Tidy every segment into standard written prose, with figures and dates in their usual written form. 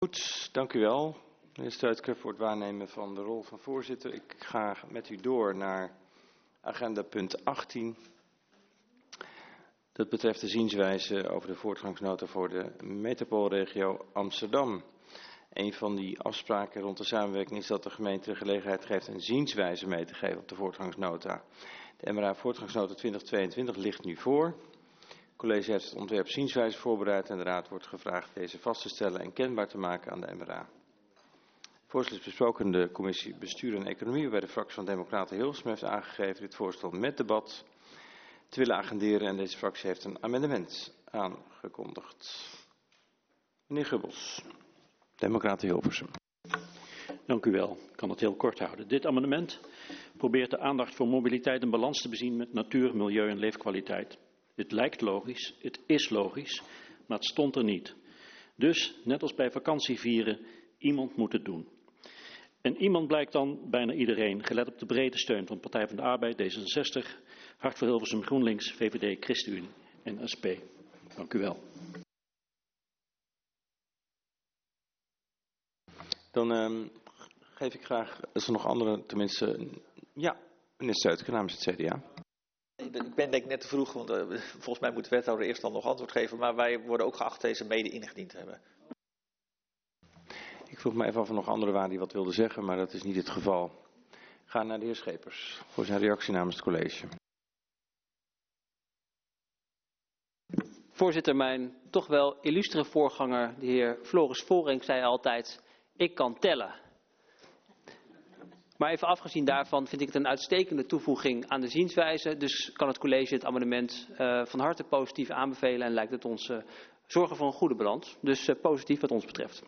Goed, dank u wel, meneer Stuitker, voor het waarnemen van de rol van voorzitter. Ik ga met u door naar agenda punt 18. Dat betreft de zienswijze over de voortgangsnota voor de metropoolregio Amsterdam. Een van die afspraken rond de samenwerking is dat de gemeente de gelegenheid geeft een zienswijze mee te geven op de voortgangsnota. De MRA voortgangsnota 2022 ligt nu voor. Het college heeft het ontwerp zienswijze voorbereid en de raad wordt gevraagd deze vast te stellen en kenbaar te maken aan de MRA. Voorstel is besproken in de commissie Bestuur en Economie, waarbij de fractie van Democraten Hilversum heeft aangegeven dit voorstel met debat te willen agenderen en deze fractie heeft een amendement aangekondigd. Meneer Gubbels, Democraten Hilversum. Dank u wel. Ik kan het heel kort houden. Dit amendement probeert de aandacht voor mobiliteit in balans te bezien met natuur, milieu en leefkwaliteit. Het lijkt logisch, het is logisch, maar het stond er niet. Dus, net als bij vakantievieren, iemand moet het doen. En iemand blijkt dan bijna iedereen, gelet op de brede steun van Partij van de Arbeid, D66, Hart voor Hilversum, GroenLinks, VVD, ChristenUnie en SP. Dank u wel. Dan geef ik graag, als er nog andere, tenminste, ja, meneer Stuitker namens het CDA. Ik ben denk ik net te vroeg, want volgens mij moet de wethouder eerst dan nog antwoord geven, maar wij worden ook geacht deze mede ingediend te hebben. Ik vroeg me even of er nog anderen waren die wat wilden zeggen, maar dat is niet het geval. Ik ga naar de heer Schepers voor zijn reactie namens het college. Voorzitter, mijn toch wel illustere voorganger, de heer Floris Vollering, zei altijd, ik kan tellen. Maar even afgezien daarvan vind ik het een uitstekende toevoeging aan de zienswijze. Dus kan het college het amendement van harte positief aanbevelen en lijkt het ons zorgen voor een goede balans. Dus positief wat ons betreft.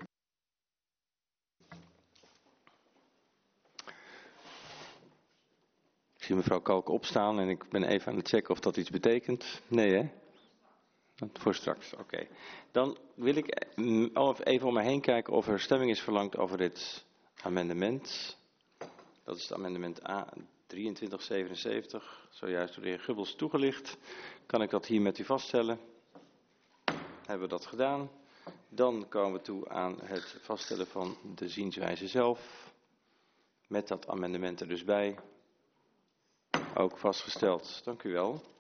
Ik zie mevrouw Kalk opstaan en ik ben even aan het checken of dat iets betekent. Nee, hè? Voor straks, oké. Dan wil ik even om me heen kijken of er stemming is verlangd over dit amendement. Dat is het amendement A2377, zojuist door de heer Gubbels toegelicht. Kan ik dat hier met u vaststellen? Hebben we dat gedaan? Dan komen we toe aan het vaststellen van de zienswijze zelf. Met dat amendement er dus bij. Ook vastgesteld. Dank u wel.